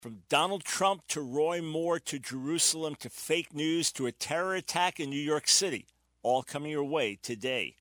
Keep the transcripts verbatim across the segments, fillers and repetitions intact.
From Donald Trump to Roy Moore to Jerusalem to fake news to a terror attack in New York City, all coming your way today.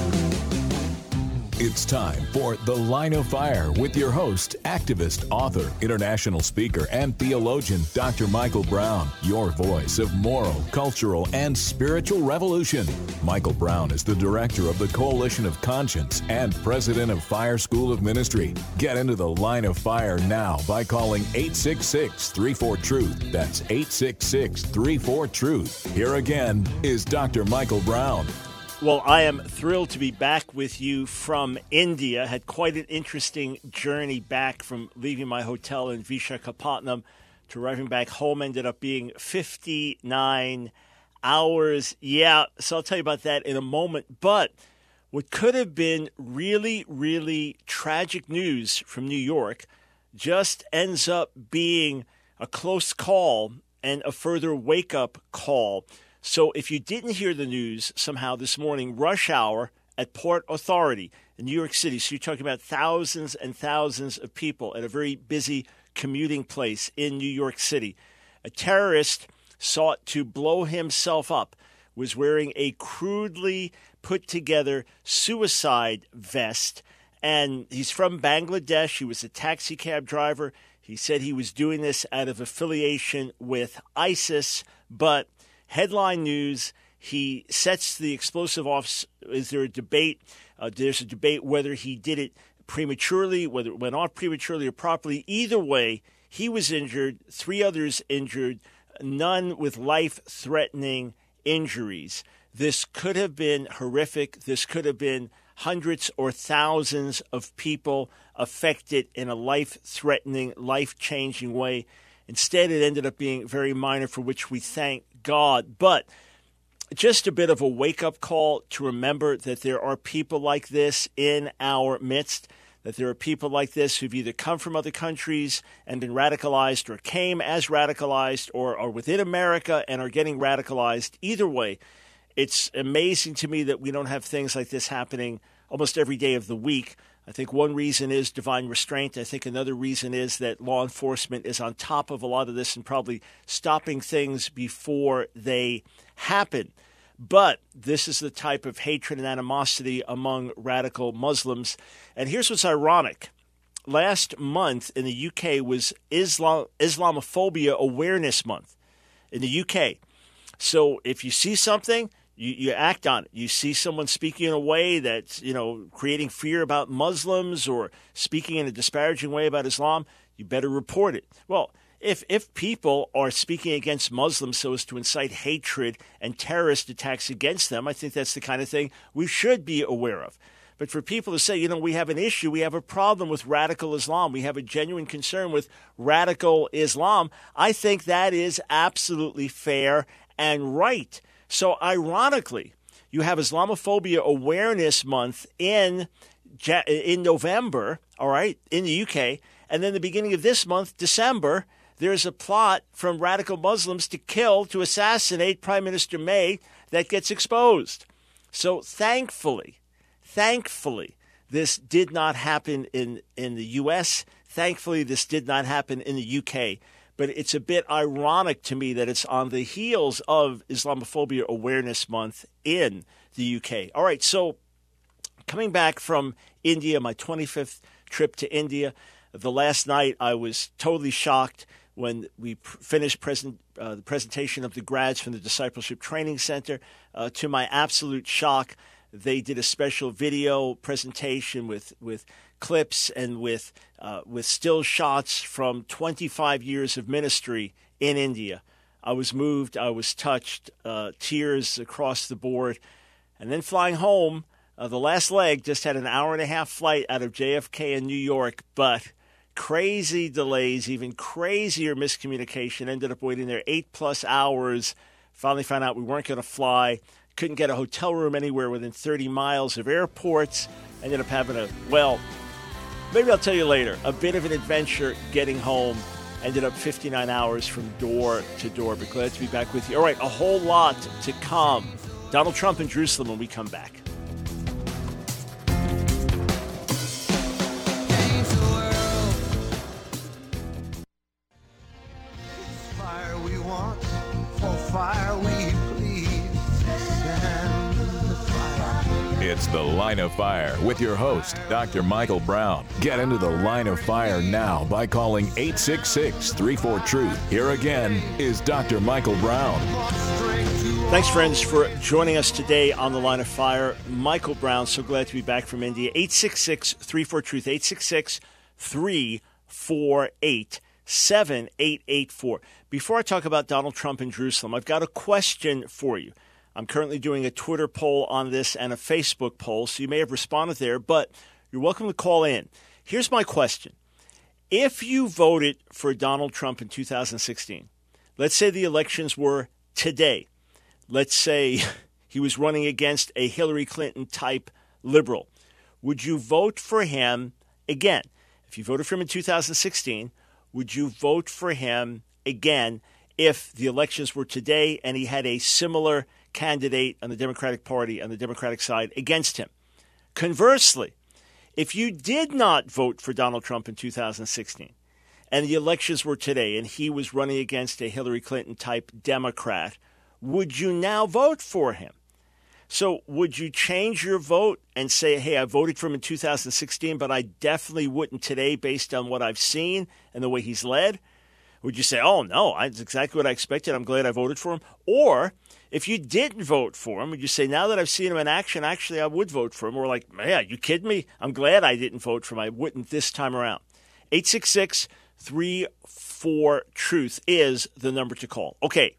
It's time for The Line of Fire with your host, activist, author, international speaker, and theologian, Doctor Michael Brown, your voice of moral, cultural, and spiritual revolution. Michael Brown is the director of the Coalition of Conscience and president of Fire School of Ministry. Get into The Line of Fire now by calling eight six six, three four, truth. That's eight six six, three four, truth. Here again is Doctor Michael Brown. Well, I am thrilled to be back with you from India. Had quite an interesting journey back from leaving my hotel in Visakhapatnam to arriving back home. Ended up being fifty-nine hours. Yeah, so I'll tell you about that in a moment. But what could have been really, really tragic news from New York just ends up being a close call and a further wake-up call. So if you didn't hear the news somehow this morning, rush hour at Port Authority in New York City. So you're talking about thousands and thousands of people at a very busy commuting place in New York City. A terrorist sought to blow himself up, was wearing a crudely put together suicide vest. And he's from Bangladesh. He was a taxi cab driver. He said he was doing this out of affiliation with ISIS, but headline news, he sets the explosive off. Is there a debate? Uh, there's a debate whether he did it prematurely, whether it went off prematurely or properly. Either way, he was injured, three others injured, none with life-threatening injuries. This could have been horrific. This could have been hundreds or thousands of people affected in a life-threatening, life-changing way. Instead, it ended up being very minor, for which we thank God. But just a bit of a wake-up call to remember that there are people like this in our midst, that there are people like this who've either come from other countries and been radicalized, or came as radicalized, or are within America and are getting radicalized. Either way, it's amazing to me that we don't have things like this happening almost every day of the week. I think one reason is divine restraint. I think another reason is that law enforcement is on top of a lot of this and probably stopping things before they happen. But this is the type of hatred and animosity among radical Muslims. And here's what's ironic. Last month in the U K was Islam Islamophobia Awareness Month in the U K. So if you see something, You, you act on it. You see someone speaking in a way that's, you know, creating fear about Muslims or speaking in a disparaging way about Islam, you better report it. Well, if if people are speaking against Muslims so as to incite hatred and terrorist attacks against them, I think that's the kind of thing we should be aware of. But for people to say, you know, we have an issue, we have a problem with radical Islam, we have a genuine concern with radical Islam, I think that is absolutely fair and right. So ironically, you have Islamophobia Awareness Month in in November, all right, in the U K, and then the beginning of this month, December, there's a plot from radical Muslims to kill, to assassinate Prime Minister May that gets exposed. So thankfully, thankfully, this did not happen in, in the U S. Thankfully, this did not happen in the U K. But it's a bit ironic to me that it's on the heels of Islamophobia Awareness Month in the U K. All right, so coming back from India, my twenty-fifth trip to India, the last night I was totally shocked when we pr- finished present, uh, the presentation of the grads from the Discipleship Training Center. Uh, to my absolute shock, they did a special video presentation with with clips and with uh, with still shots from twenty-five years of ministry in India. I was moved. I was touched. Uh, tears across the board. And then flying home, uh, the last leg just had an hour and a half flight out of J F K in New York, but crazy delays, even crazier miscommunication. Ended up waiting there eight plus hours. Finally found out we weren't going to fly. Couldn't get a hotel room anywhere within thirty miles of airports. Ended up having a, well, maybe I'll tell you later, a bit of an adventure getting home. Ended up fifty-nine hours from door to door, but glad to be back with you. All right, a whole lot to come. Donald Trump in Jerusalem when we come back. It's The Line of Fire with your host, Doctor Michael Brown. Get into the Line of Fire now by calling eight six six, three four, truth. Here again is Doctor Michael Brown. Thanks, friends, for joining us today on The Line of Fire. Michael Brown, so glad to be back from India. eight six six, three four, truth, eight six six, three four eight, seven eight eight four. Before I talk about Donald Trump in Jerusalem, I've got a question for you. I'm currently doing a Twitter poll on this and a Facebook poll, so you may have responded there, but you're welcome to call in. Here's my question. If you voted for Donald Trump in two thousand sixteen, let's say the elections were today. Let's say he was running against a Hillary Clinton-type liberal. Would you vote for him again? If you voted for him in two thousand sixteen, would you vote for him again if the elections were today and he had a similar candidate on the Democratic Party on the Democratic side against him? Conversely, if you did not vote for Donald Trump in two thousand sixteen and the elections were today and he was running against a Hillary Clinton-type Democrat, would you now vote for him? So would you change your vote and say, hey, I voted for him in two thousand sixteen, but I definitely wouldn't today based on what I've seen and the way he's led? Would you say, oh, no, that's exactly what I expected. I'm glad I voted for him. Or if you didn't vote for him, would you say, now that I've seen him in action, actually, I would vote for him? Or like, man, you kidding me? I'm glad I didn't vote for him. I wouldn't this time around. eight six six, three four, truth is the number to call. Okay.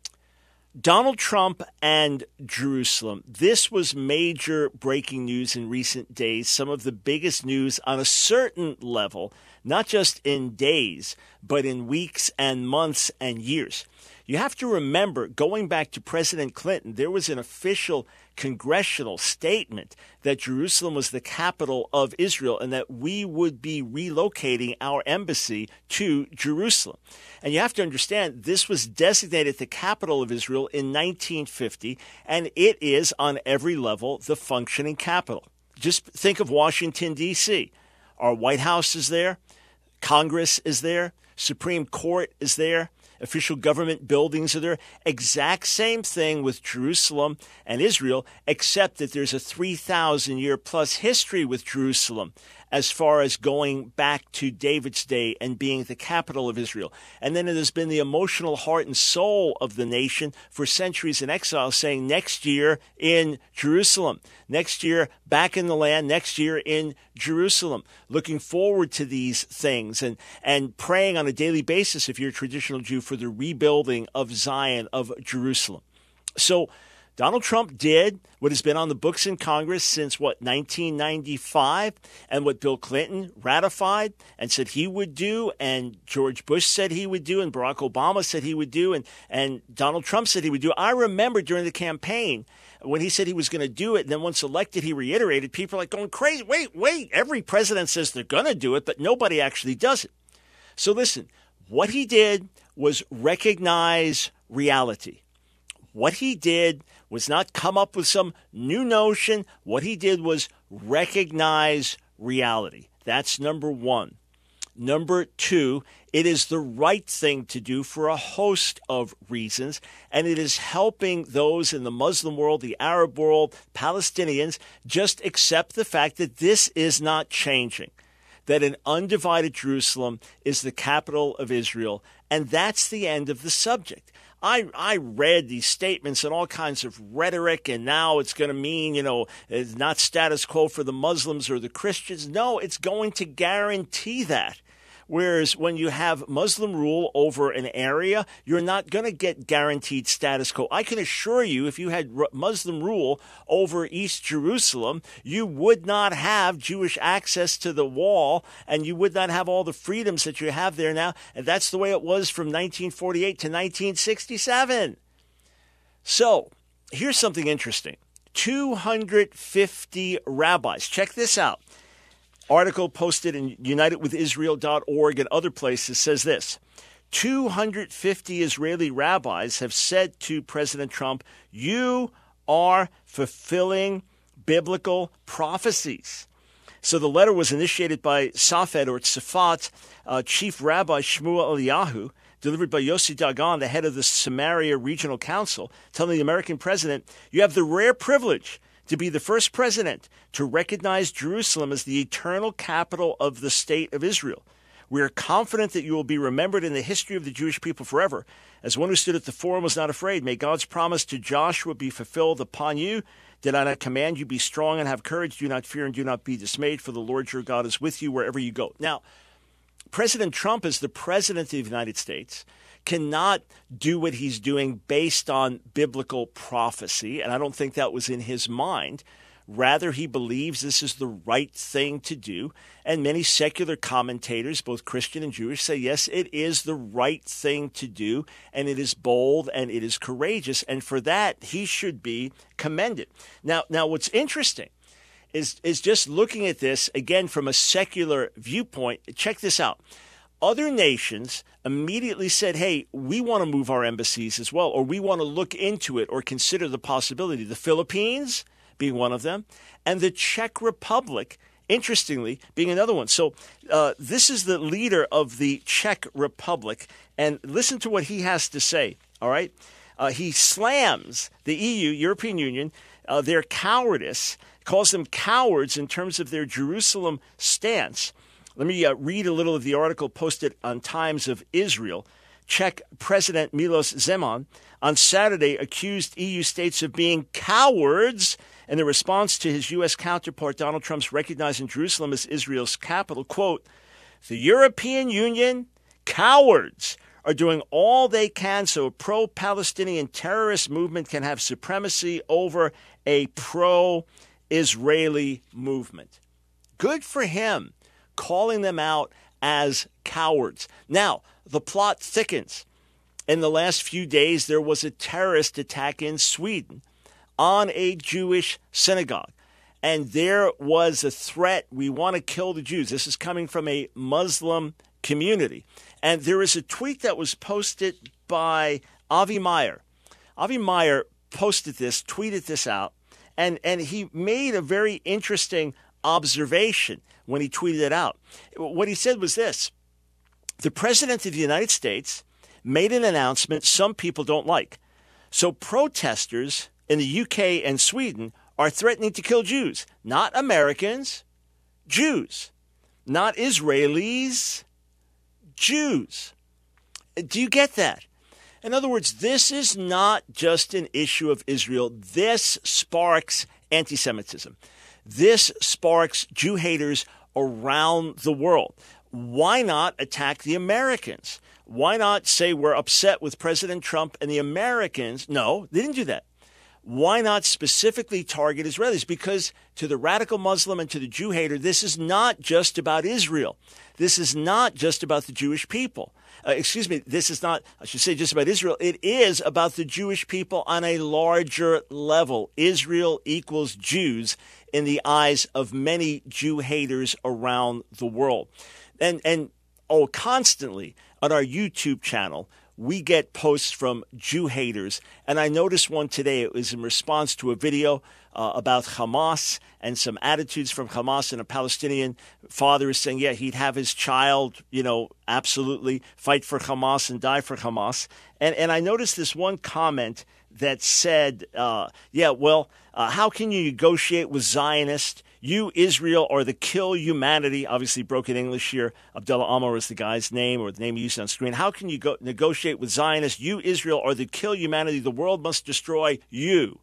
Donald Trump and Jerusalem. This was major breaking news in recent days, some of the biggest news on a certain level, not just in days, but in weeks and months and years. You have to remember, going back to President Clinton, there was an official congressional statement that Jerusalem was the capital of Israel and that we would be relocating our embassy to Jerusalem. And you have to understand, this was designated the capital of Israel in nineteen fifty, and it is on every level the functioning capital. Just think of Washington, D C Our White House is there. Congress is there. Supreme Court is there. Official government buildings are there. Exact same thing with Jerusalem and Israel, except that there's a three thousand year plus history with Jerusalem as far as going back to David's day and being the capital of Israel. And then it has been the emotional heart and soul of the nation for centuries in exile, saying next year in Jerusalem, next year back in the land, next year in Jerusalem. Looking forward to these things and, and praying on a daily basis, if you're a traditional Jew, for the rebuilding of Zion, of Jerusalem. So Donald Trump did what has been on the books in Congress since, what, nineteen ninety-five, and what Bill Clinton ratified and said he would do, and George Bush said he would do, and Barack Obama said he would do, and, and Donald Trump said he would do. I remember during the campaign when he said he was going to do it, and then once elected, he reiterated. People are like going crazy. Wait, wait. Every president says they're going to do it, but nobody actually does it. So listen, what he did was recognize reality. What he did was not come up with some new notion. What he did was recognize reality. That's number one. Number two, it is the right thing to do for a host of reasons, and it is helping those in the Muslim world, the Arab world, Palestinians, just accept the fact that this is not changing, that an undivided Jerusalem is the capital of Israel, and that's the end of the subject. I, I read these statements and all kinds of rhetoric, and now it's going to mean, you know, it's not status quo for the Muslims or the Christians. No, it's going to guarantee that. Whereas when you have Muslim rule over an area, you're not going to get guaranteed status quo. I can assure you, if you had Muslim rule over East Jerusalem, you would not have Jewish access to the wall, and you would not have all the freedoms that you have there now. And that's the way it was from nineteen forty-eight to nineteen sixty-seven. So here's something interesting. two hundred fifty rabbis. Check this out. Article posted in united with israel dot org and other places says this. two hundred fifty Israeli rabbis have said to President Trump, you are fulfilling biblical prophecies. So the letter was initiated by Safed or Tzafat, uh, Chief Rabbi Shmuel Eliyahu, delivered by Yossi Dagan, the head of the Samaria Regional Council, telling the American president, you have the rare privilege to be the first president to recognize Jerusalem as the eternal capital of the state of Israel. We are confident that you will be remembered in the history of the Jewish people forever. As one who stood at the forum was not afraid, may God's promise to Joshua be fulfilled upon you. Did I not command you, be strong and have courage? Do not fear and do not be dismayed, for the Lord your God is with you wherever you go. Now, President Trump, as the president of the United States, cannot do what he's doing based on biblical prophecy, and I don't think that was in his mind. Rather, he believes this is the right thing to do. And many secular commentators, both Christian and Jewish, say, yes, it is the right thing to do, and it is bold and it is courageous. And for that, he should be commended. Now, now what's interesting is, is just looking at this, again, from a secular viewpoint. Check this out. Other nations immediately said, hey, we want to move our embassies as well, or we want to look into it or consider the possibility. The Philippines being one of them, and the Czech Republic, interestingly, being another one. So uh, this is the leader of the Czech Republic, and listen to what he has to say, all right? Uh, he slams the E U, European Union, uh, their cowardice, calls them cowards in terms of their Jerusalem stance. Let me uh, read a little of the article posted on Times of Israel. Czech President Milos Zeman on Saturday accused E U states of being cowards in the response to his U S counterpart Donald Trump's recognizing Jerusalem as Israel's capital. Quote, the European Union cowards are doing all they can so a pro-Palestinian terrorist movement can have supremacy over a pro-Israeli movement. Good for him, calling them out as cowards. Now, the plot thickens. In the last few days, there was a terrorist attack in Sweden on a Jewish synagogue. And there was a threat, we want to kill the Jews. This is coming from a Muslim community. And there is a tweet that was posted by Avi Meyer. Avi Meyer posted this, tweeted this out, and, and he made a very interesting observation when he tweeted it out. What he said was this: the President of the United States made an announcement some people don't like. So protesters in the U K and Sweden are threatening to kill Jews. Not Americans, Jews. Not Israelis, Jews. Do you get that? In other words, this is not just an issue of Israel. This sparks anti-Semitism. This sparks Jew haters around the world. Why not attack the Americans? Why not say we're upset with President Trump and the Americans? No, they didn't do that. Why not specifically target Israelis? Because to the radical Muslim and to the Jew hater, this is not just about Israel. This is not just about the Jewish people. Uh, excuse me, this is not, I should say, just about Israel. It is about the Jewish people on a larger level. Israel equals Jews in the eyes of many Jew haters around the world. And, and oh, constantly on our YouTube channel, we get posts from Jew haters. And I noticed one today. It was in response to a video uh, about Hamas and some attitudes from Hamas, and a Palestinian father is saying, yeah, he'd have his child, you know, absolutely fight for Hamas and die for Hamas. And, and I noticed this one comment that said, uh, yeah, well, uh, how can you negotiate with Zionists? You, Israel, are the kill humanity. Obviously, broken English here. Abdullah Ammar is the guy's name, or the name he used on screen. How can you go negotiate with Zionists? You, Israel, are the kill humanity. The world must destroy you.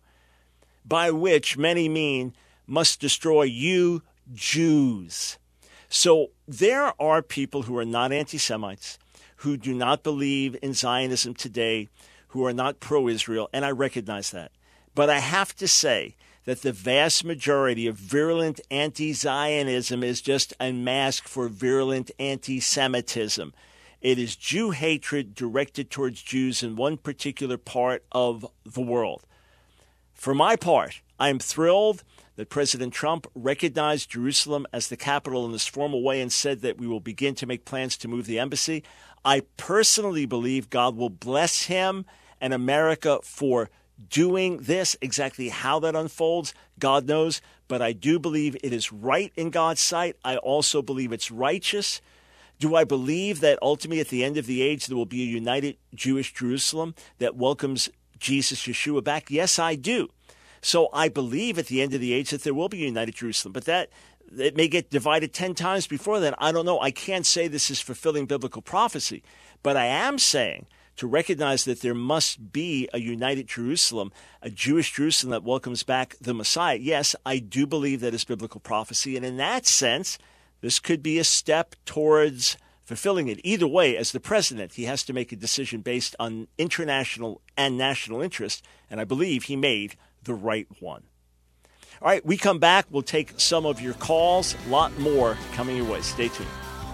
By which many mean must destroy you, Jews. So there are people who are not anti-Semites, who do not believe in Zionism today, who are not pro-Israel, and I recognize that. But I have to say that the vast majority of virulent anti-Zionism is just a mask for virulent anti-Semitism. It is Jew hatred directed towards Jews in one particular part of the world. For my part, I am thrilled that President Trump recognized Jerusalem as the capital in this formal way and said that we will begin to make plans to move the embassy. I personally believe God will bless him and America for doing this. Exactly how that unfolds, God knows. But I do believe it is right in God's sight. I also believe it's righteous. Do I believe that ultimately at the end of the age there will be a united Jewish Jerusalem that welcomes Jesus, Yeshua, back? Yes, I do. So I believe at the end of the age that there will be a united Jerusalem, but that it may get divided ten times before then. I don't know. I can't say this is fulfilling biblical prophecy, but I am saying to recognize that there must be a united Jerusalem, a Jewish Jerusalem that welcomes back the Messiah. Yes, I do believe that is biblical prophecy, and in that sense, this could be a step towards fulfilling it. Either way, as the president, he has to make a decision based on international and national interest, and I believe he made the right one. All right, we come back. We'll take some of your calls. A lot more coming your way. Stay tuned.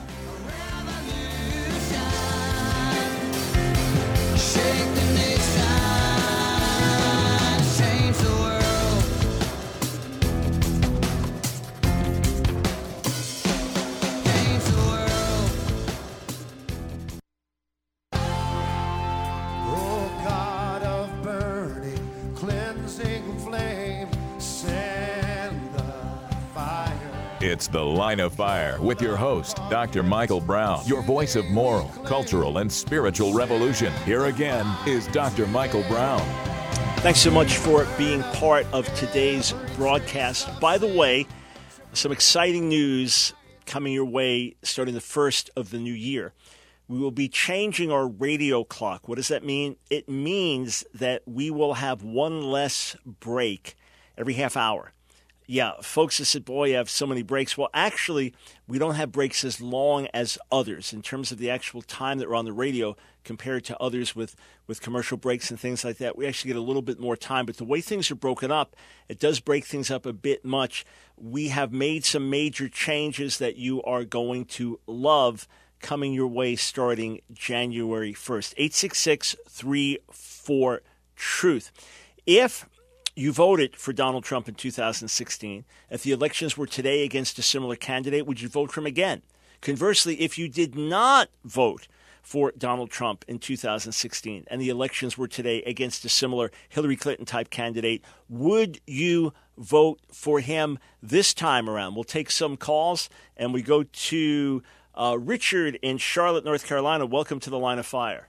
It's The Line of Fire with your host, Doctor Michael Brown, your voice of moral, cultural, and spiritual revolution. Here again is Doctor Michael Brown. Thanks so much for being part of today's broadcast. By the way, some exciting news coming your way starting the first of the new year. We will be changing our radio clock. What does that mean? It means that we will have one less break every half hour. Yeah, folks have said, boy, you have so many breaks. Well, actually, we don't have breaks as long as others in terms of the actual time that we're on the radio compared to others with, with commercial breaks and things like that. We actually get a little bit more time. But the way things are broken up, it does break things up a bit much. We have made some major changes that you are going to love coming your way starting January first. eight six six, three four, truth. If you voted for Donald Trump in two thousand sixteen. If the elections were today against a similar candidate, would you vote for him again? Conversely, if you did not vote for Donald Trump in two thousand sixteen and the elections were today against a similar Hillary Clinton-type candidate, would you vote for him this time around? We'll take some calls, and we go to uh, Richard in Charlotte, North Carolina. Welcome to the Line of Fire.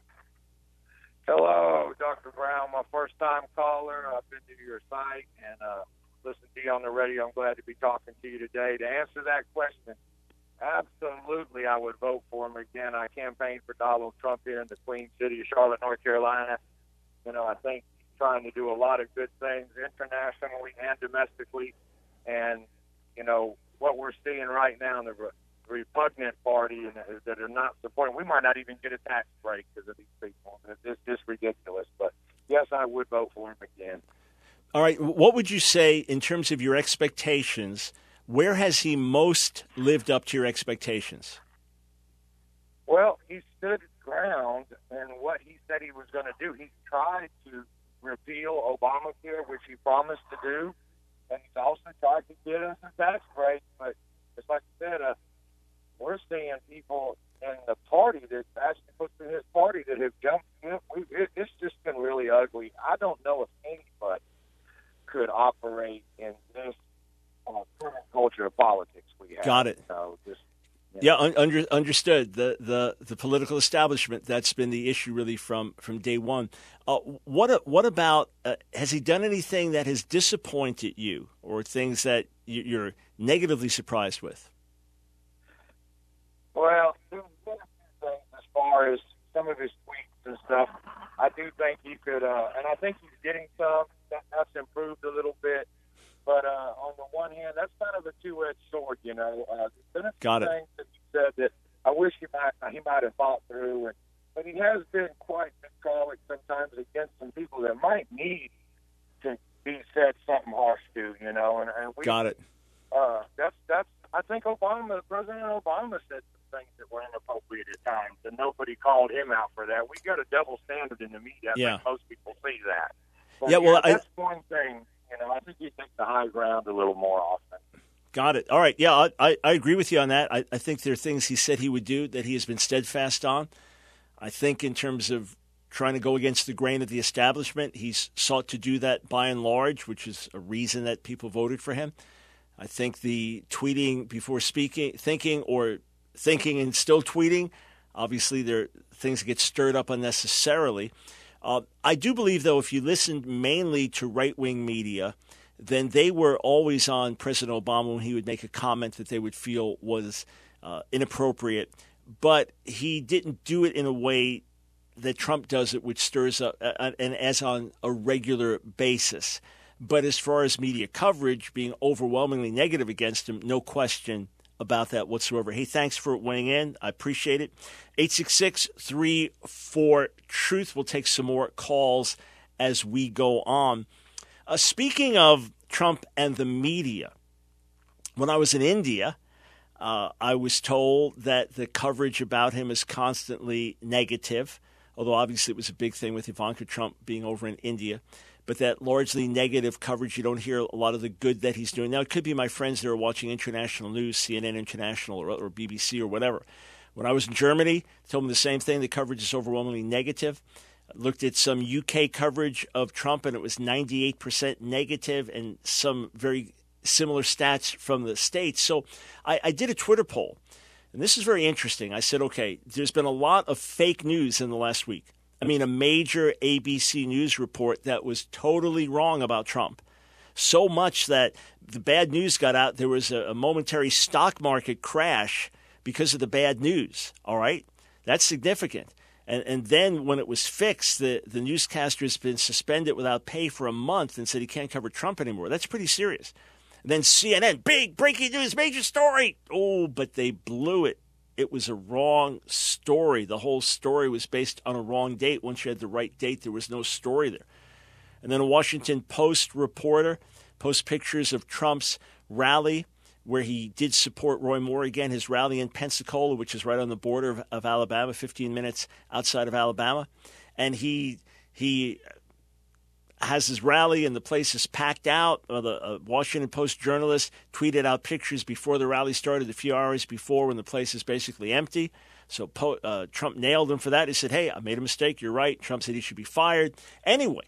Hello, Doctor Brown, my first-time caller. I've been to your site and uh, listened to you on the radio. I'm glad to be talking to you today. To answer that question, absolutely I would vote for him again. I campaigned for Donald Trump here in the Queen City of Charlotte, North Carolina. You know, I think he's trying to do a lot of good things internationally and domestically. And, you know, what we're seeing right now in the repugnant party and that are not supporting. We might not even get a tax break because of these people. It's just ridiculous. But, yes, I would vote for him again. All right. What would you say in terms of your expectations? Where has he most lived up to your expectations? Well, he stood ground in what he said he was going to do. He tried to repeal Obamacare, which he promised to do, and he's also tried to get us a tax break. But it's like I said, uh, we're seeing people in the party that actually puts in his party that have jumped in. We, it, it's just been really ugly. I don't know if anybody could operate in this uh, current culture of politics we have. Got it. So just, you know. Yeah, un- under, understood. The, the the political establishment, that's been the issue really from, from day one. Uh, what what about, uh, has he done anything that has disappointed you or things that you're negatively surprised with? Well, there's been a few things as far as some of his tweets and stuff. I do think he could, uh, and I think he's getting some. That, that's improved a little bit. But uh, on the one hand, that's kind of a two-edged sword, you know. Uh, there's been a few Got it. things that he said that I wish he might he might have thought through. And, but he has been quite vitriolic sometimes against some people that might need to be said something harsh to, you know. And, and we, Got it. Uh, that's that's. I think Obama, President Obama, said some things that were inappropriate at times, and nobody called him out for that. We got a double standard in the media. I Yeah. think most people see that. But Yeah, well, I- that's one thing. You know, I think he takes the high ground a little more often. Got it. All right. Yeah, I, I, I agree with you on that. I, I think there are things he said he would do that he has been steadfast on. I think in terms of trying to go against the grain of the establishment, he's sought to do that by and large, which is a reason that people voted for him. I think the tweeting before speaking, thinking, or thinking and still tweeting, obviously there are things that get stirred up unnecessarily. Uh, I do believe, though, if you listened mainly to right-wing media, then they were always on President Obama when he would make a comment that they would feel was uh, inappropriate. But he didn't do it in a way that Trump does it, which stirs up, uh, and as on a regular basis. But as far as media coverage being overwhelmingly negative against him, no question about that whatsoever. Hey, thanks for weighing in. I appreciate it. eight six six, three four, truth. We'll take some more calls as we go on. Uh, speaking of Trump and the media, when I was in India, uh, I was told that the coverage about him is constantly negative, although obviously it was a big thing with Ivanka Trump being over in India. But that largely negative coverage, you don't hear a lot of the good that he's doing. Now, it could be my friends that are watching international news, C N N International or, or B B C or whatever. When I was in Germany, I told them the same thing. The coverage is overwhelmingly negative. I looked at some U K coverage of Trump, and it was ninety-eight percent negative, and some very similar stats from the States. So I, I did a Twitter poll, and this is very interesting. I said, okay, there's been a lot of fake news in the last week. I mean, a major A B C News report that was totally wrong about Trump. So much that the bad news got out. There was a, a momentary stock market crash because of the bad news. All right? That's significant. And and then when it was fixed, the, the newscaster has been suspended without pay for a month and said he can't cover Trump anymore. That's pretty serious. And then C N N, big breaking news, major story. Oh, but they blew it. It was a wrong story. The whole story was based on a wrong date. Once you had the right date, there was no story there. And then a Washington Post reporter posts pictures of Trump's rally where he did support Roy Moore. Again, his rally in Pensacola, which is right on the border of, of Alabama, fifteen minutes outside of Alabama. And he he has his rally, and the place is packed out. Uh, the uh, Washington Post journalist tweeted out pictures before the rally started, a few hours before, when the place is basically empty. So po- uh, Trump nailed him for that. He said, hey, I made a mistake. You're right. Trump said he should be fired. Anyway,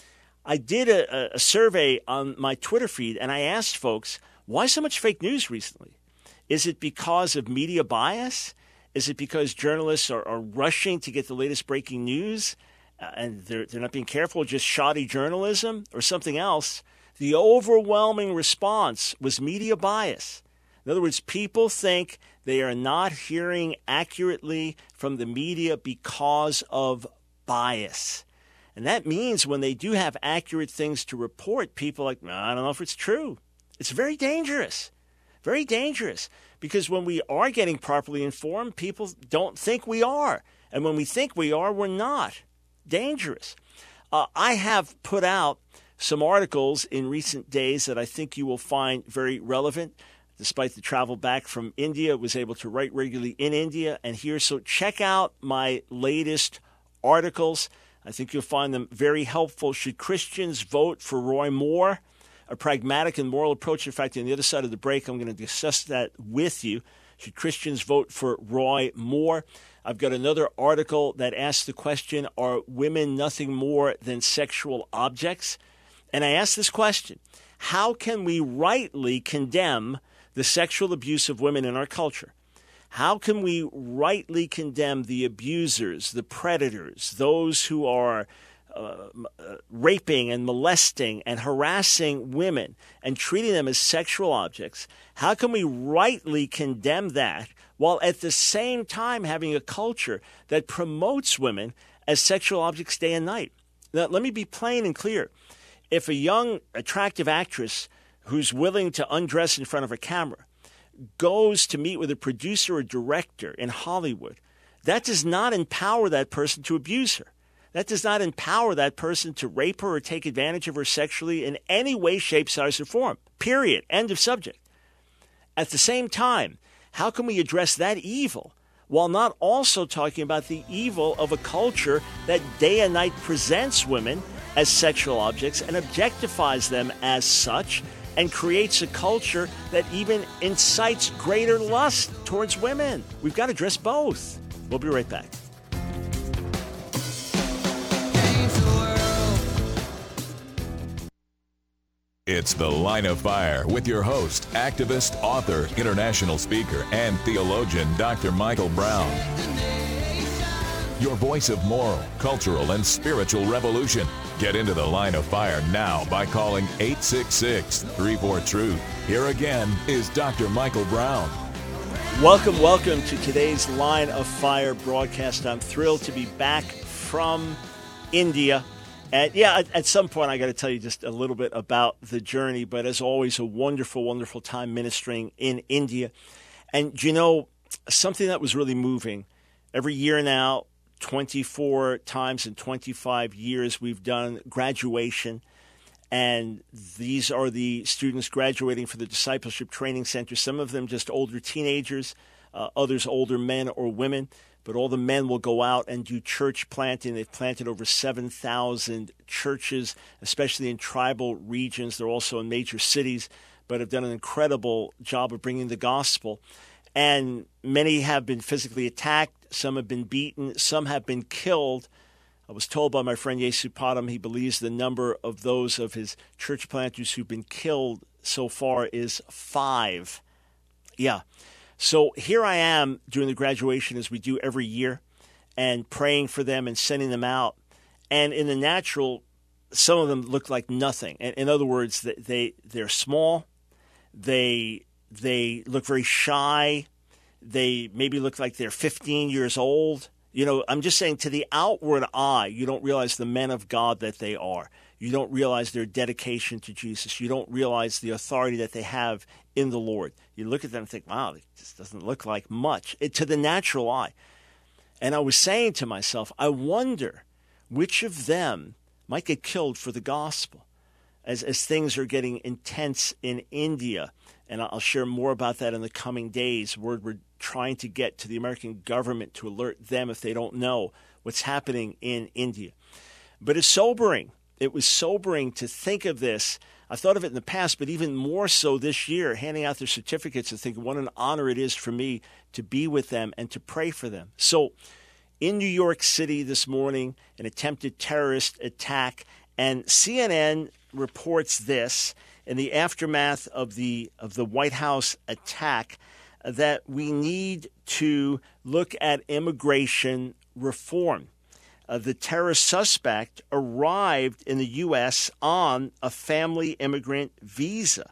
I did a, a survey on my Twitter feed, and I asked folks, why so much fake news recently? Is it because of media bias? Is it because journalists are, are rushing to get the latest breaking news? Uh, and they're, they're not being careful, just shoddy journalism or something else? The overwhelming response was media bias. In other words, people think they are not hearing accurately from the media because of bias. And that means when they do have accurate things to report, people are like, no, I don't know if it's true. It's very dangerous, very dangerous, because when we are getting properly informed, people don't think we are. And when we think we are, we're not. Dangerous. Uh, I have put out some articles in recent days that I think you will find very relevant. Despite the travel back from India, was able to write regularly in India and here. So check out my latest articles. I think you'll find them very helpful. Should Christians vote for Roy Moore? A pragmatic and moral approach. In fact, on the other side of the break, I'm going to discuss that with you. Should Christians vote for Roy Moore? I've got another article that asks the question, are women nothing more than sexual objects? And I ask this question, how can we rightly condemn the sexual abuse of women in our culture? How can we rightly condemn the abusers, the predators, those who are uh, uh, raping and molesting and harassing women and treating them as sexual objects? How can we rightly condemn that while at the same time having a culture that promotes women as sexual objects day and night? Now, let me be plain and clear. If a young, attractive actress who's willing to undress in front of a camera goes to meet with a producer or director in Hollywood, that does not empower that person to abuse her. That does not empower that person to rape her or take advantage of her sexually in any way, shape, size, or form. Period. End of subject. At the same time, how can we address that evil while not also talking about the evil of a culture that day and night presents women as sexual objects and objectifies them as such and creates a culture that even incites greater lust towards women? We've got to address both. We'll be right back. It's The Line of Fire with your host, activist, author, international speaker, and theologian, Doctor Michael Brown. your voice of moral, cultural, and spiritual revolution. Get into the Line of Fire now by calling eight six six, three four, truth. Here again is Doctor Michael Brown. Welcome, welcome to today's Line of Fire broadcast. I'm thrilled to be back from India. And yeah, at, at some point I got to tell you just a little bit about the journey, but as always, a wonderful, wonderful time ministering in India. And you know, something that was really moving, every year now, twenty-four times in twenty-five years, we've done graduation. And these are the students graduating for the Discipleship Training Center. Some of them just older teenagers, uh, others older men or women. But all the men will go out and do church planting. They've planted over seven thousand churches, especially in tribal regions. They're also in major cities, but have done an incredible job of bringing the gospel. And many have been physically attacked. Some have been beaten. Some have been killed. I was told by my friend Yesu Padam, he believes the number of those of his church planters who've been killed so far is five. Yeah. So here I am doing the graduation as we do every year and praying for them and sending them out. And in the natural, some of them look like nothing. And in other words, they, they're small. They, they look very shy. They maybe look like they're fifteen years old. You know, I'm just saying to the outward eye, you don't realize the men of God that they are. You don't realize their dedication to Jesus. You don't realize the authority that they have in the Lord. You look at them and think, wow, this doesn't look like much it, to the natural eye. And I was saying to myself, I wonder which of them might get killed for the gospel as, as things are getting intense in India. And I'll share more about that in the coming days. Word we're trying to get to the American government to alert them if they don't know what's happening in India. But it's sobering. It was sobering to think of this. I thought of it in the past, but even more so this year, handing out their certificates and thinking what an honor it is for me to be with them and to pray for them. So in New York City this morning, an attempted terrorist attack, and C N N reports this in the aftermath of the of the White House attack, that we need to look at immigration reform. Uh, the terrorist suspect arrived in the U S on a family immigrant visa.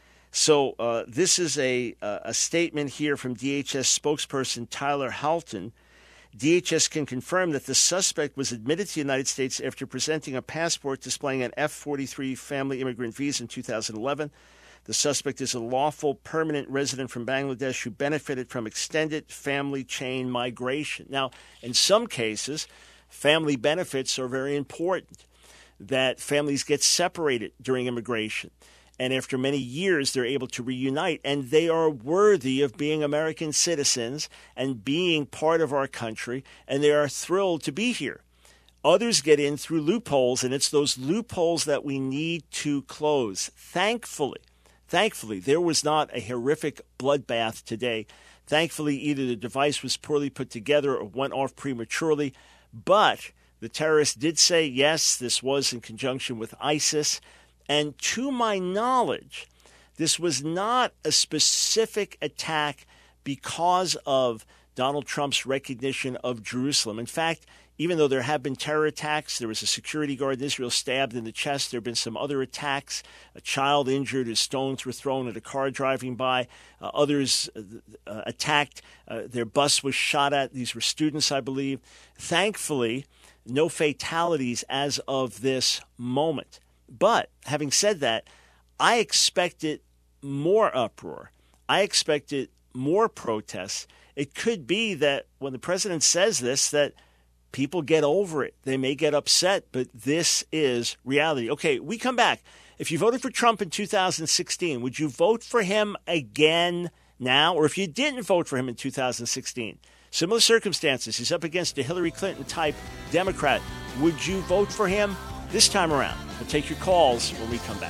So uh, this is a, a statement here from D H S spokesperson Tyler Halton. D H S can confirm that the suspect was admitted to the United States after presenting a passport displaying an F forty-three family immigrant visa in two thousand eleven. The suspect is a lawful permanent resident from Bangladesh who benefited from extended family chain migration. Now, in some cases, family benefits are very important, that families get separated during immigration. And after many years, they're able to reunite, and they are worthy of being American citizens and being part of our country, and they are thrilled to be here. Others get in through loopholes, and it's those loopholes that we need to close. Thankfully, thankfully, there was not a horrific bloodbath today. Thankfully, either the device was poorly put together or went off prematurely. But the terrorists did say, yes, this was in conjunction with ISIS. And to my knowledge, this was not a specific attack because of Donald Trump's recognition of Jerusalem. In fact, even though there have been terror attacks, there was a security guard in Israel stabbed in the chest. There have been some other attacks, a child injured as stones were thrown at a car driving by. Uh, others uh, attacked. Uh, their bus was shot at. These were students, I believe. Thankfully, no fatalities as of this moment. But having said that, I expected more uproar. I expected more protests. It could be that when the president says this, that people get over it. They may get upset, but this is reality. Okay, we come back. If you voted for Trump in two thousand sixteen, would you vote for him again now? Or if you didn't vote for him in two thousand sixteen, similar circumstances, he's up against a Hillary Clinton-type Democrat, would you vote for him this time around? We'll take your calls when we come back.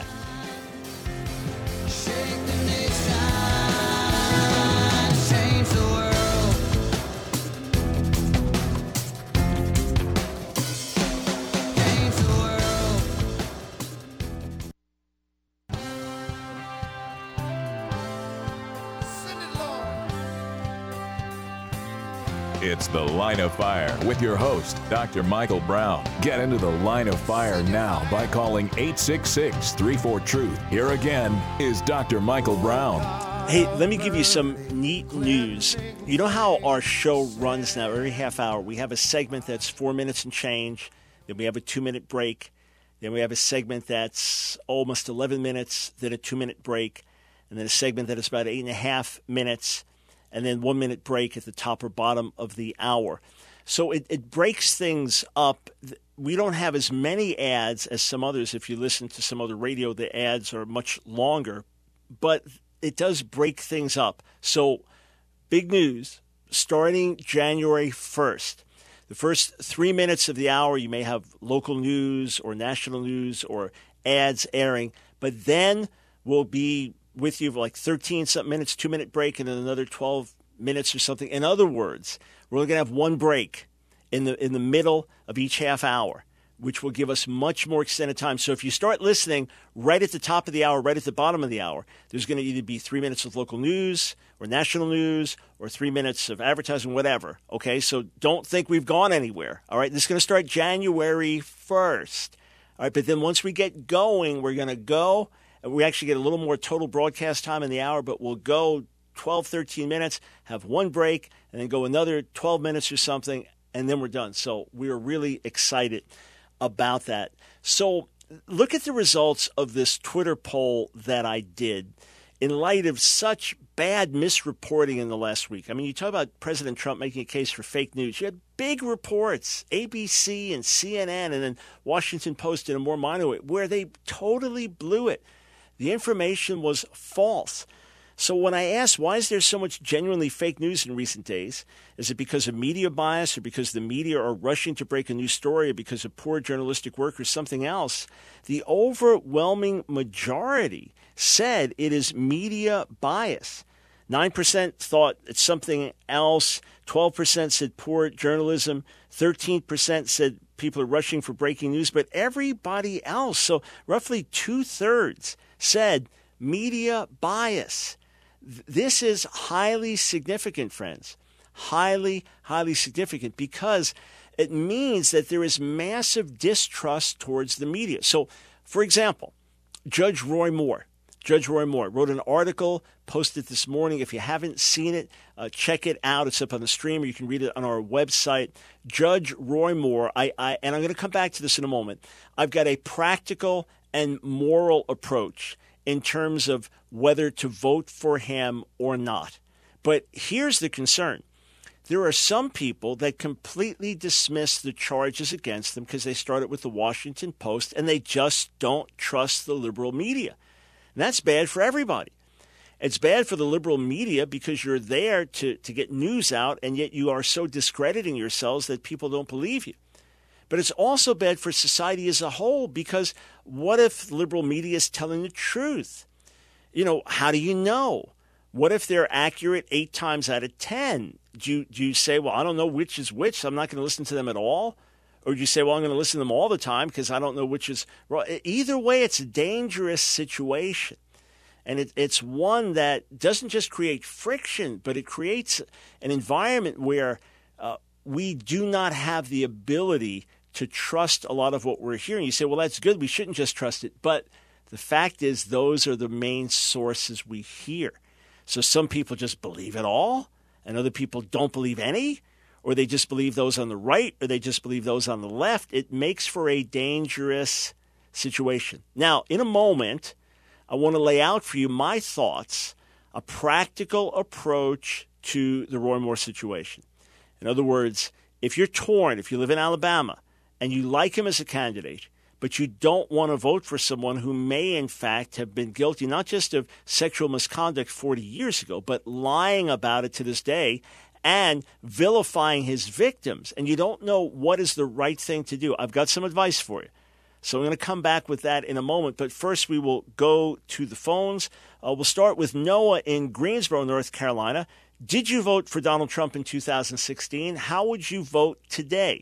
It's The Line of Fire with your host, Doctor Michael Brown. Get into the Line of Fire now by calling eight six six, three four, truth. Here again is Doctor Michael Brown. Hey, let me give you some neat news. You know how our show runs now? Every half hour, we have a segment that's four minutes and change. Then we have a two-minute break. Then we have a segment that's almost eleven minutes, then a two-minute break, and then a segment that is about eight and a half minutes, and then one-minute break at the top or bottom of the hour. So it, it breaks things up. We don't have as many ads as some others. If you listen to some other radio, the ads are much longer, but it does break things up. So big news, starting January first. The first three minutes of the hour, you may have local news or national news or ads airing, but then we'll be with you for like thirteen-something minutes, two-minute break, and then another twelve minutes or something. In other words, we're only going to have one break in the in the middle of each half hour, which will give us much more extended time. So if you start listening right at the top of the hour, right at the bottom of the hour, there's going to either be three minutes of local news or national news or three minutes of advertising, whatever. Okay, so don't think we've gone anywhere. All right, this is going to start January first. All right, but then once we get going, we're going to go. And we actually get a little more total broadcast time in the hour, but we'll go twelve, thirteen minutes, have one break, and then go another twelve minutes or something, and then we're done. So we're really excited about that. So look at the results of this Twitter poll that I did in light of such bad misreporting in the last week. I mean, you talk about President Trump making a case for fake news. You had big reports, A B C and C N N, and then Washington Post in a more minor way, where they totally blew it. The information was false. So when I asked, why is there so much genuinely fake news in recent days? Is it because of media bias or because the media are rushing to break a new story or because of poor journalistic work or something else? The overwhelming majority said it is media bias. nine percent thought it's something else. twelve percent said poor journalism. thirteen percent said people are rushing for breaking news. But everybody else, so roughly two-thirds, said media bias. This is highly significant, friends. Highly, highly significant because it means that there is massive distrust towards the media. So, for example, Judge Roy Moore. Judge Roy Moore wrote an article, posted this morning. If you haven't seen it, uh, check it out. It's up on the stream, or you can read it on our website. Judge Roy Moore, I, I and I'm going to come back to this in a moment. I've got a practical and moral approach in terms of whether to vote for him or not. But here's the concern. There are some people that completely dismiss the charges against them because they started with the Washington Post and they just don't trust the liberal media. And that's bad for everybody. It's bad for the liberal media because you're there to, to get news out, and yet you are so discrediting yourselves that people don't believe you. But it's also bad for society as a whole because what if liberal media is telling the truth? You know, how do you know? What if they're accurate eight times out of ten? Do you, do you say, well, I don't know which is which, so I'm not going to listen to them at all? Or do you say, well, I'm going to listen to them all the time because I don't know which is wrong? Either way, it's a dangerous situation. And it, it's one that doesn't just create friction, but it creates an environment where uh, we do not have the ability to trust a lot of what we're hearing. You say, well, that's good. We shouldn't just trust it. But the fact is, those are the main sources we hear. So some people just believe it all, and other people don't believe any, or they just believe those on the right, or they just believe those on the left. It makes for a dangerous situation. Now, in a moment, I want to lay out for you my thoughts, a practical approach to the Roy Moore situation. In other words, if you're torn, if you live in Alabama, and you like him as a candidate, but you don't want to vote for someone who may, in fact, have been guilty not just of sexual misconduct forty years ago, but lying about it to this day and vilifying his victims, and you don't know what is the right thing to do, I've got some advice for you. So I'm going to come back with that in a moment, but first we will go to the phones. Uh, we'll start with Noah in Greensboro, North Carolina. Did you vote for Donald Trump in two thousand sixteen? How would you vote today?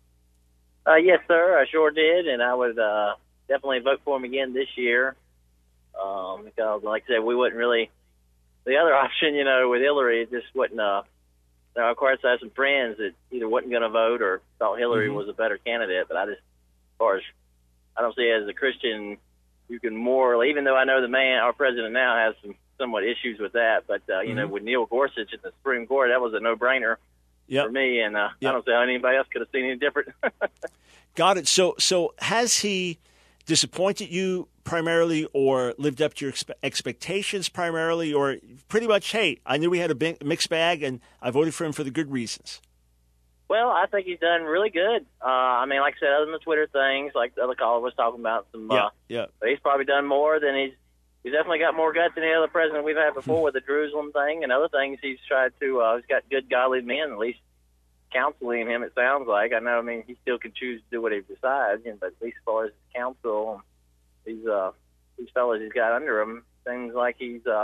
Uh, yes, sir, I sure did, and I would uh, definitely vote for him again this year um, because, like I said, we wouldn't really – the other option, you know, with Hillary, it just wasn't uh, – Now, of course, I have some friends that either wasn't going to vote or thought Hillary Mhm. was a better candidate. But I just, as far as I don't see it as a Christian, you can morally, even though I know the man, our president now, has some somewhat issues with that. But uh, you Mhm. know, with Neil Gorsuch in the Supreme Court, that was a no-brainer Yep. for me, and uh, Yep. I don't see how anybody else could have seen any different. Got it. So, so has he disappointed you primarily, or lived up to your expe- expectations primarily, or pretty much, hey, I knew we had a big mixed bag, and I voted for him for the good reasons? Well, I think he's done really good. Uh, I mean, like I said, other than the Twitter things, like the other caller was talking about, some. Yeah, Uh, yeah. but he's probably done more than he's. He's definitely got more guts than any other president we've had before with the Jerusalem thing and other things. He's tried to. Uh, he's got good, godly men, at least counseling him. It sounds like. I know. I mean, he still can choose to do what he decides, you know, but at least as far as his counsel, these uh, these fellows he's got under him, things like he's uh,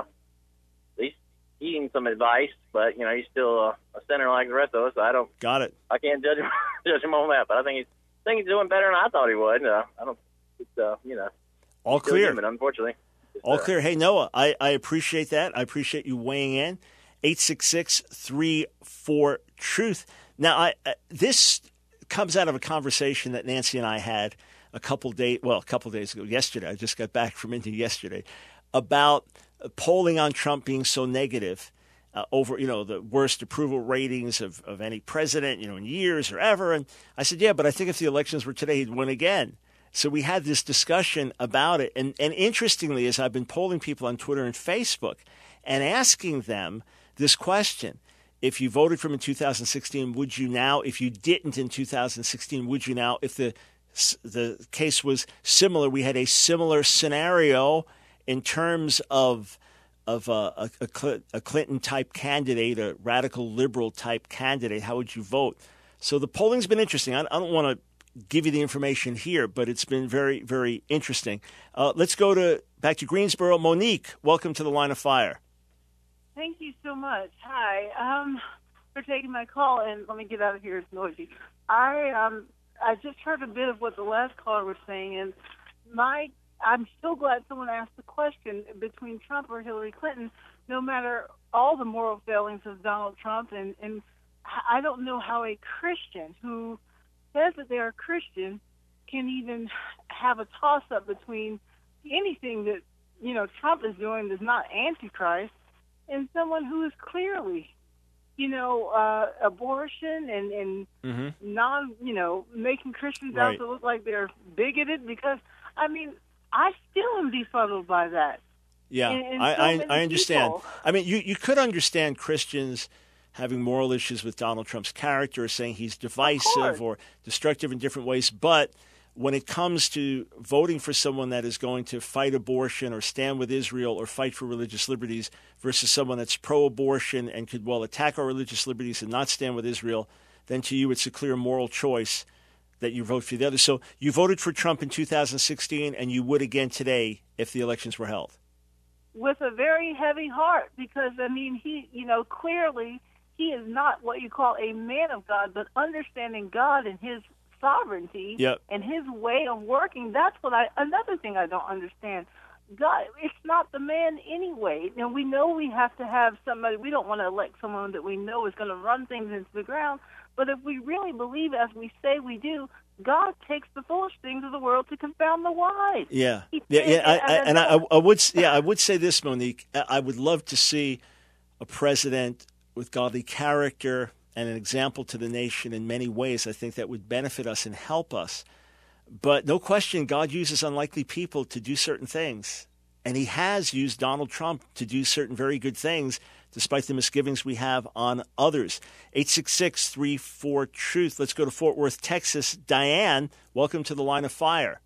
at least heeding some advice. But you know, he's still uh, a sinner like the rest of us. So I don't. Got it. I can't judge him, judge him on that, but I think he's, I think he's doing better than I thought he would. Uh, I don't, it's, uh, you know, All still clear. human, unfortunately. Just, All uh, clear. Hey, Noah, I, I appreciate that. I appreciate you weighing in. eight six six, three four, truth. Now, I, uh, this comes out of a conversation that Nancy and I had a couple days, well, a couple days ago, yesterday. I just got back from India yesterday, about polling on Trump being so negative. Uh, over, you know, the worst approval ratings of, of any president, you know, in years or ever. And I said, yeah, but I think if the elections were today, he'd win again. So we had this discussion about it. And, and interestingly, as I've been polling people on Twitter and Facebook and asking them this question, if you voted for him in two thousand sixteen, would you now, if you didn't in two thousand sixteen, would you now, if the the case was similar, we had a similar scenario in terms of of a, a, a Clinton-type candidate, a radical liberal-type candidate, how would you vote? So the polling's been interesting. I, I don't want to give you the information here, but it's been very, very interesting. Uh, let's go to back to Greensboro. Monique, welcome to the Line of Fire. Thank you so much. Hi, um, for taking my call, and let me get out of here. It's noisy. I um, I just heard a bit of what the last caller was saying, and my I'm so glad someone asked the question between Trump or Hillary Clinton. No matter all the moral failings of Donald Trump, and, and I don't know how a Christian who says that they are Christian can even have a toss-up between anything that, you know, Trump is doing that's not Antichrist and someone who is clearly, you know, uh, abortion and, and Mm-hmm. non, you know, making Christians Right. out to look like they're bigoted because, I mean, I still am befuddled by that. Yeah, And- and I, so I, many I understand. people- I mean, you, you could understand Christians having moral issues with Donald Trump's character, saying he's divisive course. or destructive in different ways. But when it comes to voting for someone that is going to fight abortion or stand with Israel or fight for religious liberties versus someone that's pro-abortion and could, well, attack our religious liberties and not stand with Israel, then to you it's a clear moral choice that you vote for the other. So you voted for Trump in two thousand sixteen, and you would again today if the elections were held. With a very heavy heart because, I mean, he, you know, clearly he is not what you call a man of God, but understanding God and his sovereignty Yep. and his way of working. That's what I, another thing I don't understand. God, it's not the man anyway. And we know we have to have somebody, we don't want to elect someone that we know is going to run things into the ground. But if we really believe, as we say we do, God takes the foolish things of the world to confound the wise. Yeah, He yeah, did, yeah. I, I, and and I, I- I would, yeah, I would say this, Monique. I I would love to see a president with godly character and an example to the nation in many ways. I think that would benefit us and help us. But no question, God uses unlikely people to do certain things, and He has used Donald Trump to do certain very good things, despite the misgivings we have on others. eight six six, three four, truth. Let's go to Fort Worth, Texas. Diane, welcome to the Line of Fire.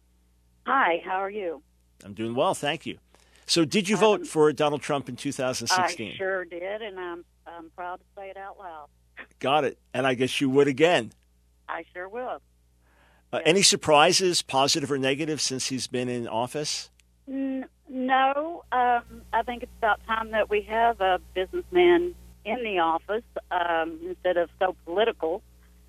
Hi, how are you? I'm doing well, thank you. So did you vote for Donald Trump in two thousand sixteen? I sure did, and I'm I'm proud to say it out loud. Got it. And I guess you would again. I sure will. Uh, Any surprises, positive or negative, since he's been in office? N- no, um, I think it's about time that we have a businessman in the office um, instead of so political.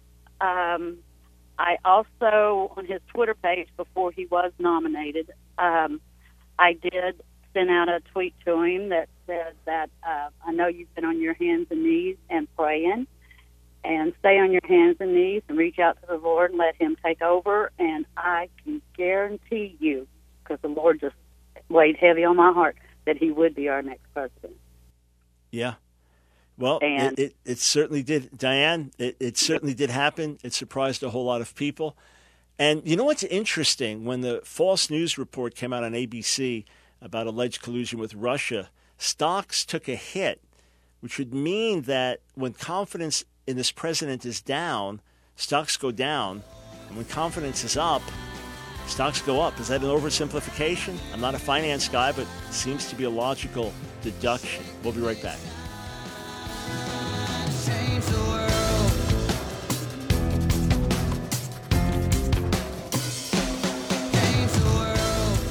Um, I also, on his Twitter page before he was nominated, um, I did send out a tweet to him that said that uh, I know you've been on your hands and knees and praying, and stay on your hands and knees and reach out to the Lord and let him take over. And I can guarantee you, because the Lord just weighed heavy on my heart, that he would be our next president. Yeah. Well, and, it, it, it certainly did. Diane, it, it certainly did happen. It surprised a whole lot of people. And you know what's interesting? When the false news report came out on A B C about alleged collusion with Russia, stocks took a hit, which would mean that when confidence in this president is down, stocks go down. And when confidence is up, stocks go up. Is that an oversimplification? I'm not a finance guy, but it seems to be a logical deduction. We'll be right back. Change the world. Change the world.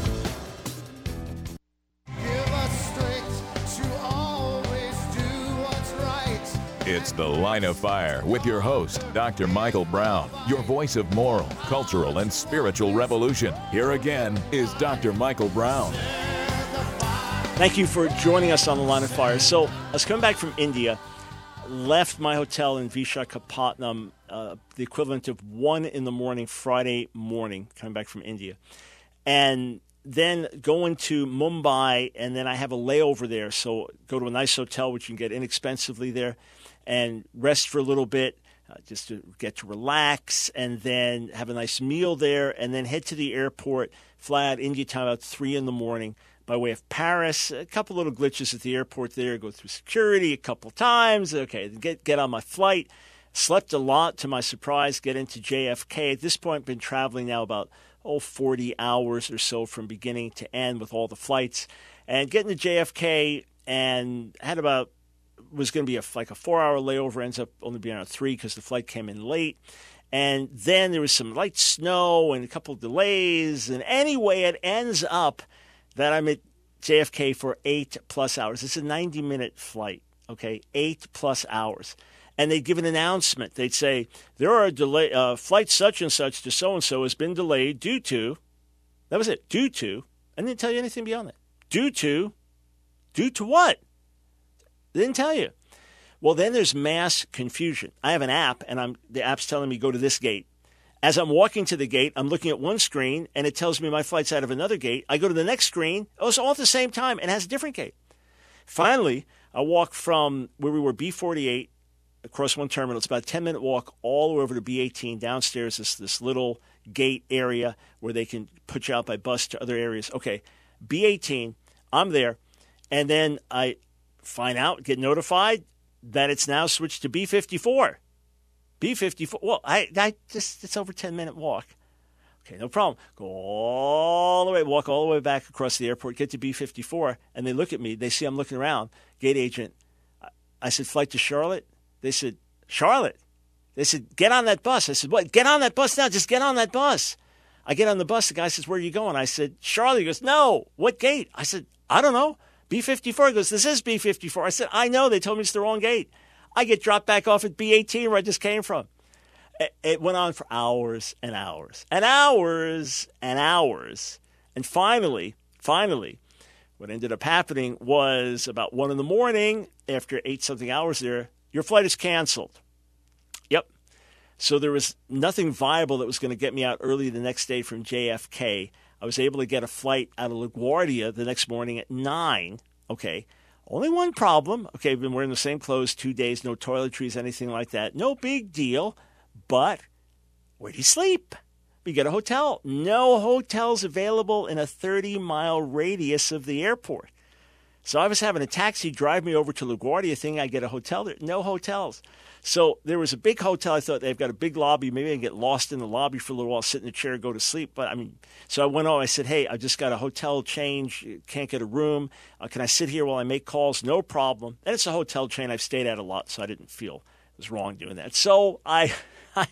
Give us strength to always do what's right. It's The Line of Fire with your host, Doctor Michael Brown, your voice of moral, cultural, and spiritual revolution. Here again is Doctor Michael Brown. Thank you for joining us on The Line of Fire. So I was coming back from India, left my hotel in Vishakhapatnam, uh, the equivalent of one in the morning, Friday morning, coming back from India. And then going to Mumbai, and then I have a layover there. So go to a nice hotel, which you can get inexpensively there, and rest for a little bit, uh, just to get to relax, and then have a nice meal there, and then head to the airport, fly out India time about three in the morning by way of Paris. A couple little glitches at the airport there, go through security a couple times. Okay, get get on my flight. Slept a lot to my surprise, get into J F K. At this point, been traveling now about, oh, forty hours or so from beginning to end with all the flights. And getting to J F K and had about, was going to be a, like a four-hour layover, ends up only being on three because the flight came in late. And then there was some light snow and a couple of delays. And anyway, it ends up that I'm at J F K for eight plus hours. It's a ninety-minute flight, okay, eight plus hours. And they'd give an announcement. They'd say, there are delay, uh, flight such and such to so-and-so has been delayed due to, that was it, due to, and they didn't tell you anything beyond that. Due to, due to what? They didn't tell you. Well, then there's mass confusion. I have an app, and I'm the app's telling me go to this gate. As I'm walking to the gate, I'm looking at one screen, and it tells me my flight's out of another gate. I go to the next screen. Oh, it's all at the same time, and has a different gate. Finally, I walk from where we were, B forty-eight, across one terminal. It's about a ten-minute walk all the way over to B eighteen. Downstairs, this, this little gate area where they can put you out by bus to other areas. Okay, B eighteen, I'm there, and then I find out, get notified that it's now switched to B fifty-four. B fifty-four, well, I, I just, it's over a ten-minute walk. Okay, no problem. Go all the way, walk all the way back across the airport, get to B fifty-four, and they look at me. They see I'm looking around. Gate agent, I said, flight to Charlotte? They said, Charlotte? They said, get on that bus. I said, what? Get on that bus now. Just get on that bus. I get on the bus. The guy says, where are you going? I said, Charlotte. He goes, no. What gate? I said, I don't know. B fifty-four. He goes, this is B fifty-four. I said, I know. They told me it's the wrong gate. I get dropped back off at B eighteen where I just came from. It went on for hours and hours and hours and hours. And finally, finally, what ended up happening was about one in the morning, after eight something hours there, your flight is canceled. Yep. So there was nothing viable that was going to get me out early the next day from J F K. I was able to get a flight out of LaGuardia the next morning at nine. Okay. Only one problem. Okay, I've been wearing the same clothes two days, no toiletries, anything like that. No big deal. But where do you sleep? You get a hotel. No hotels available in a thirty-mile radius of the airport. So I was having a taxi drive me over to LaGuardia thinking I'd get a hotel there. No hotels. So there was a big hotel. I thought they've got a big lobby. Maybe I can get lost in the lobby for a little while, sit in the chair, go to sleep. But I mean, so I went on. I said, hey, I just got a hotel change. Can't get a room. Uh, can I sit here while I make calls? No problem. And it's a hotel chain I've stayed at a lot, so I didn't feel it was wrong doing that. So I, I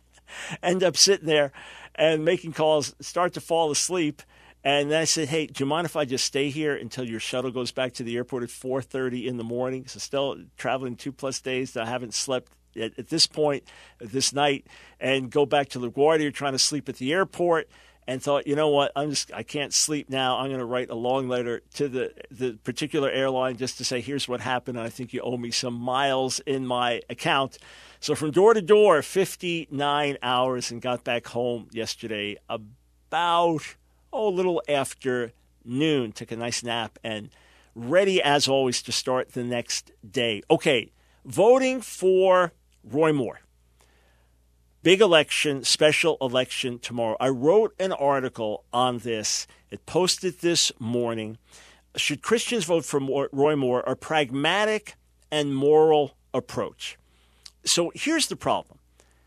end up sitting there and making calls, start to fall asleep. And then I said, hey, do you mind if I just stay here until your shuttle goes back to the airport at four thirty in the morning? So still traveling two-plus days that I haven't slept at, at this point, this night, and go back to LaGuardia trying to sleep at the airport. and thought, you know what, I'm just I can't sleep now. I'm going to write a long letter to the the particular airline just to say, here's what happened, and I think you owe me some miles in my account. So from door to door, fifty-nine hours, and got back home yesterday about, oh, a little after noon. Took a nice nap and ready, as always, to start the next day. Okay, voting for Roy Moore. Big election, special election tomorrow. I wrote an article on this. It posted this morning. Should Christians vote for Moore, Roy Moore? A pragmatic and moral approach. So here's the problem.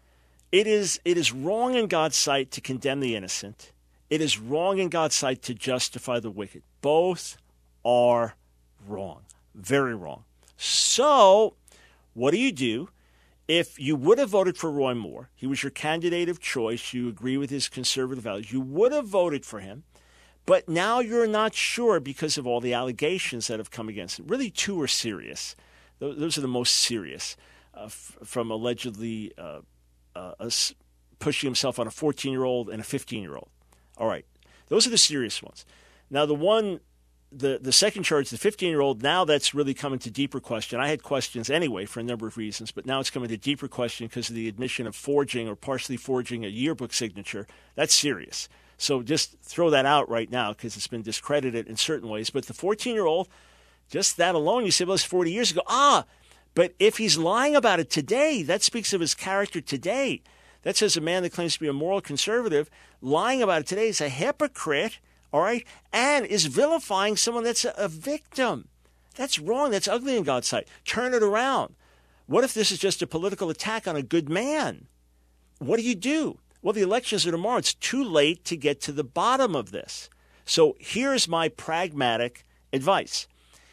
It is it is wrong in God's sight to condemn the innocent. It is wrong in God's sight to justify the wicked. Both are wrong. Very wrong. So what do you do if you would have voted for Roy Moore? He was your candidate of choice. You agree with his conservative values. You would have voted for him. But now you're not sure because of all the allegations that have come against him. Really, two are serious. Those are the most serious. Uh, f- from allegedly uh, uh, uh, pushing himself on a fourteen-year-old and a fifteen-year-old. All right. Those are the serious ones. Now, the one, the, the second charge, the fifteen-year-old, now that's really coming to deeper question. I had questions anyway for a number of reasons, but now it's coming to deeper question because of the admission of forging or partially forging a yearbook signature. That's serious. So just throw that out right now because it's been discredited in certain ways. But the fourteen-year-old, just that alone, you say, well, it's forty years ago. Ah, but if he's lying about it today, that speaks of his character today. That says a man that claims to be a moral conservative, lying about it today is a hypocrite, all right, and is vilifying someone that's a, a victim. That's wrong. That's ugly in God's sight. Turn it around. What if this is just a political attack on a good man? What do you do? Well, the elections are tomorrow. It's too late to get to the bottom of this. So here's my pragmatic advice.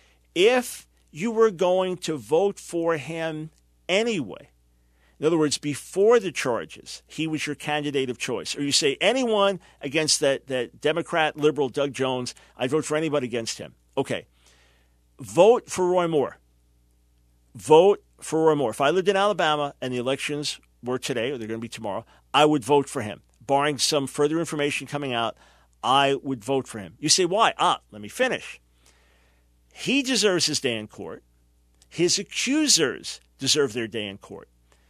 If you were going to vote for him anyway, in other words, before the charges, he was your candidate of choice, or you say anyone against that, that Democrat, liberal Doug Jones, I'd vote for anybody against him. Okay. Vote for Roy Moore. Vote for Roy Moore. If I lived in Alabama and the elections were today, or they're going to be tomorrow, I would vote for him. Barring some further information coming out, I would vote for him. You say, why? Ah, let me finish. He deserves his day in court. His accusers deserve their day in court.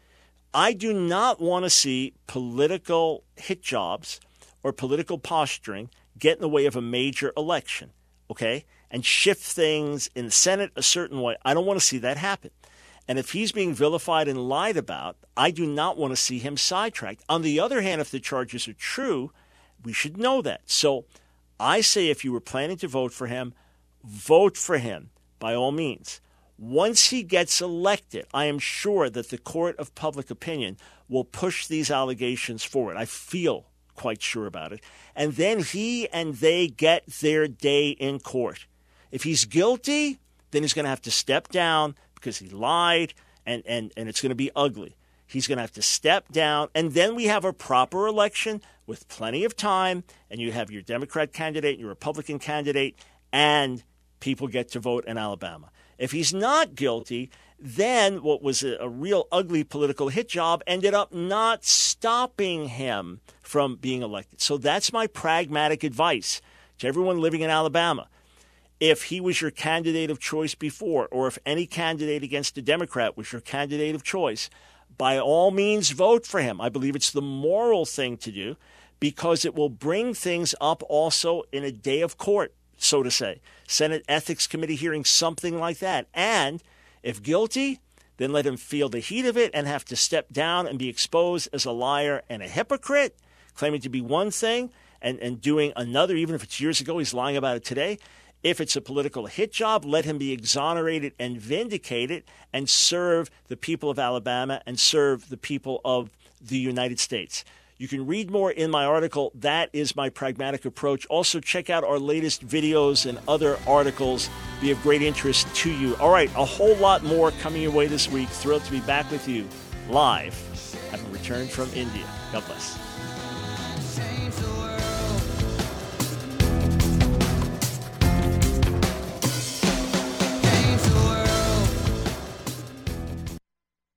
I do not want to see political hit jobs or political posturing get in the way of a major election, okay, and shift things in the Senate a certain way. I don't want to see that happen. And if he's being vilified and lied about, I do not want to see him sidetracked. On the other hand, if the charges are true, we should know that. So I say if you were planning to vote for him, vote for him by all means. Once he gets elected, I am sure that the court of public opinion will push these allegations forward. I feel quite sure about it. And then he and they get their day in court. If he's guilty, then he's going to have to step down because he lied, and, and, and it's going to be ugly. He's going to have to step down, and then we have a proper election with plenty of time, and you have your Democrat candidate, your Republican candidate, and people get to vote in Alabama. If he's not guilty, then what was a, a real ugly political hit job ended up not stopping him from being elected. So that's my pragmatic advice to everyone living in Alabama. If he was your candidate of choice before, or if any candidate against a Democrat was your candidate of choice, by all means vote for him. I believe it's the moral thing to do because it will bring things up also in a day of court, so to say. Senate Ethics Committee hearing, something like that. And if guilty, then let him feel the heat of it and have to step down and be exposed as a liar and a hypocrite, claiming to be one thing and, and doing another, even if it's years ago, he's lying about it today. If it's a political hit job, let him be exonerated and vindicated and serve the people of Alabama and serve the people of the United States. You can read more in my article. That is my pragmatic approach. Also, check out our latest videos and other articles. Be of great interest to you. All right, a whole lot more coming your way this week. Thrilled to be back with you live, having returned from India. God bless.